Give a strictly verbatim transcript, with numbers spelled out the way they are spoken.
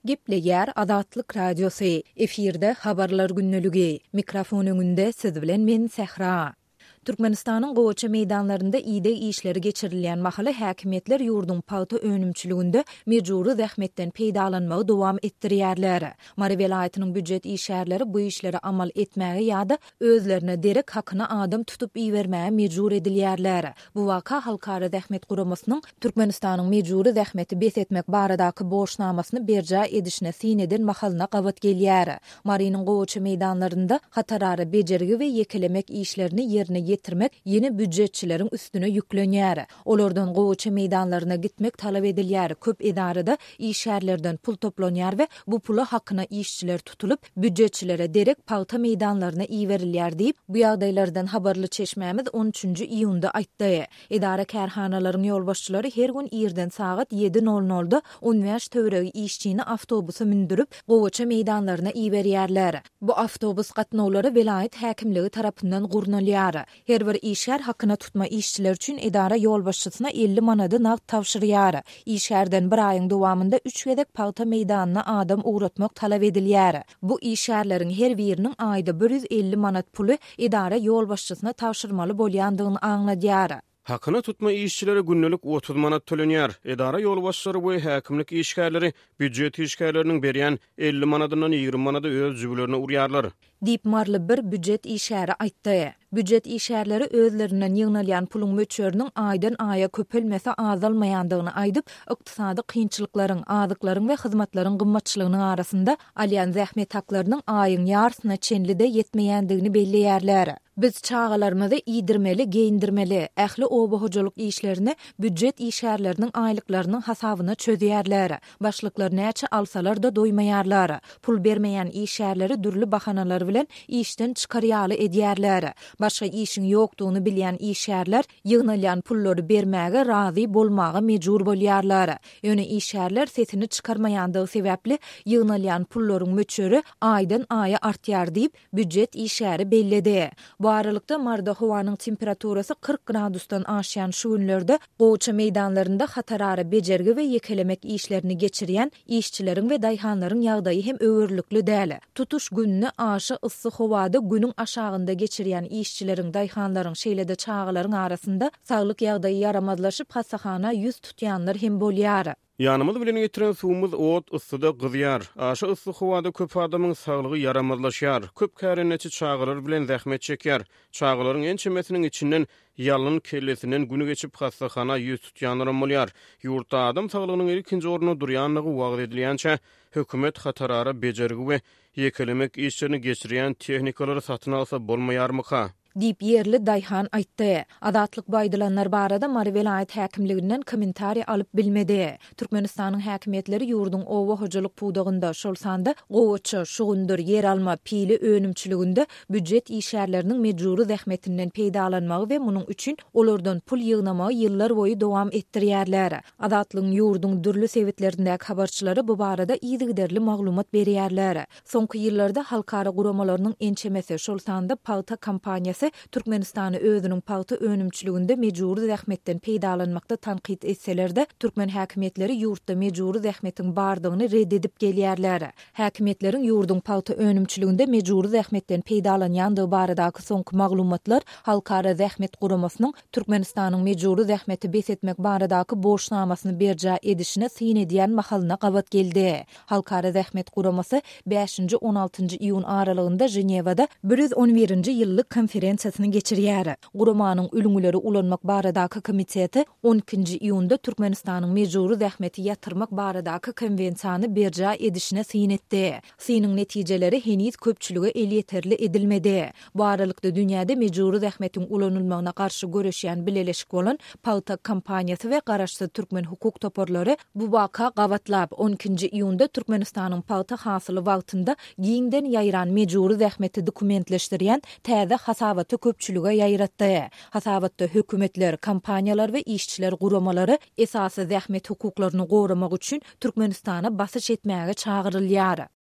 Gepleyer Adatlyk Radiosu. Efirde habarlar günnülügi. Mikrofon öňünde siz bilen men Sehra. Türkmenistanyň gowaça meýdanlarynda ide işleri geçirilýän mahaly häkimetler ýurdun paýta önümçiliginde mejburi zähmetden peýdalanmagy dowam etdirýärler. Mary welaýatynyň büdjet işärleri bu işleri amal etmäge ýa-da özlerine derek hakyna adam tutup iýermäge mejbur edilýärler. Bu waka halkara zähmet guramasynyň Türkmenistanyň mejburi zähmeti besetmek baradaky borçnamasyny berja edişine sineden mahalyna gawat gelýär. Marynyň gowaça meýdanlarynda hatarary bejergi we yekelemek işlerini ýerine getirmek yeni büdjetçilerin üstüne yüklenýär. Olardan gowaça meýdanlaryna gitmek talap edilýär. Köp edarada işärlerden pul toplanýar we bu pula hakyna işçiler tutulup büdjetçilere derek paýta meýdanlaryna iýerilýär diýip bu ýagdaýlardan habarly çeşmämiz on üçünji iýunda aýtdy. Edara kärhanalaryň ýolbaşçylary her gün ýerden sagat yedi nol nolda Uniwers töweregi işçini awtobusa mindirip gowaça meýdanlaryna iýerýärler. Bu awtobus gatnawlary welaýat häkimligi tarapyndan gurnalýar. Her bir işär hakyna tutma işçiler üçin edara ýolbaşçysyna elli manady nagt tawşyrýar. İşärden bir aýyň dowamında üç gedek paýta meýdanyna adam uğratmak talap edilýär. Bu işärleriň her biriniň aýda bir yüz elli manat puly edara ýolbaşçysyna tawşyrmaly bolýandygyny aňladýar. Hakyna tutma işçilere günnülük otuz manat tölenýär. Edara ýolbaşçylary we häkimlik işgärleri büdjet işgärleriniň berýän elli manadyndan ýygrimi manady öz jübilerine urýarlar. Dip marly bir büdjet işäri aýtdy. Büdjet işärleri özlerinden ýygnalýan puluň möçöriniň aýdan aýa köpelmese azalmaýandygyny aýdyp, ykdysady kynçylyklaryň, azyklaryň we hyzmatlaryň gymmatçylygynyň arasynda alýan zähmet haklarynyň aýyň ýarsyna çenlide ýetmeýändigini belleýärler. Biz çağalarymyzy iýdirmeli, geyindirmeli, ähli oba hojalyk işlerini büdjet işärleriniň aýlyklarynyň hasabyna çözýärler. Başlyklar näçe alsalar da doýmaýarlar. Pul bermeýän işärleri dürli bahanalar bilen işden çykarýaly edýärler. Başga işiň ýokdugyny bilýän işärler ýygnalýan pullary bermäge razy bolmagy mejbur bolýarlar. Ýöne işärler sesini çykarmaýandygy sebäpli ýygnalýan pullaryň möçöri aýdan aýa artýar diýip büdjet işäri belledi. Bu aralykda marda howanyň temperaturasy kırk gradusdan aşýan şu günlerde gowaça meýdanlarynda hatarary bejergi we yekelemek işlerini geçirýän işçileriň we daýhanlaryň ýagdaýy hem öwürlükli däl. Tutuş günni aşy ıssy howada günüň aşagynda geçirýän işçileriň daýhanlaryň şeýlede çağalaryň arasynda saglyk ýagdaýy yaramazlaşyp hasahana ýüz tutýanlar hem bolýar. Ýanymyz bilen getiren suwumyz ot ıssyda gyzýar. Aşy ıssy howada köp adamyň saglygy yaramazlaşýar. Köp käreneti çağılar bilen zähmet çekýär. Çağılaryň en çemesiniň içinden ýalyn kellesinden günü geçip hasahana ýüz tutýanlar bolýar. Ýurtda adam saglygynyň ilkinji ornuny durýanlygy wagt edilýänçe hökümet hatarary bejergi we yekelemek işlerini geçirýän tehnikalary satyn alsa bolmaýarmyka? Dip yerli daýhan aýtdy. Adatlyk baýdylanlar barada Mary welaýat häkimliginden kommentari alyp bilmedi. Türkmenistanyň häkimetleri ýurdun owa hojalyk puwdagynda şol sanda gowaça, şugundur, yer alma, pili önümçiliginde büdjet işärleriniň mejburi zähmetinden peýdalanmagy we munyň üçin olardan pul ýygnamagy ýyllar boýy dowam etdirýärler. Adatlyň ýurdun dürli sebitlerindäki habarçylary bu barada ýygyderli maglumat berýärler. Soňky ýyllarda halkara guramalarynyň ençemesi şol sanda paýta kampaniýasy Türkmenistany özüniň paýta önümçiliginde mejburi zähmetden peýdalanmakda tanqid etseler-de türkmen häkimetleri ýurtda mejburi zähmetin bardygyny reddedip gelýärler. Häkimetleriň ýurdun paýta önümçiliginde mejburi zähmetden peýdalanýandygy baradaky soňky maglumatlar halkara zähmet guramasynyň Türkmenistanyň mejburi zähmeti besetmek baradaky borçnamasyny berja edişine syn edýän mahalyna gawat geldi. Halkara zähmet guramasy beşinji on altynjy iýun aralygynda Jenewada bir yüz on birinji ýyllyk konferensiýasyny geçirýär. Guramanyň ölüňleri ulanmak baradaky komiteti on ikinji iýunda Türkmenistanyň mejburi zähmeti ýatyrmak baradaky konvensiýany berja edişine syn etdi. Synyň netijeleri heniz köpçüligi el ýeterli edilmedi. Bu aralykda dünýäde mejburi zähmetiň ulanylmagyna garşy göreşýän bileleşik bolan paýta kampaniýasy we garaşsy türkmen hukuk toporlary bu waka gawatlap on ikinji iýunda Türkmenistanyň paýta hasyly wagtynda giňden ýaýran mejburi zähmeti dokumentleşdirýän täze hasabaty köpçülüge ýaýratdy. Hasabatda hökümetler, kampaniýalar we işçiler guramalary esasy zähmet hukuklaryny goramak üçin Türkmenistana basyş etmäge çağırylýar.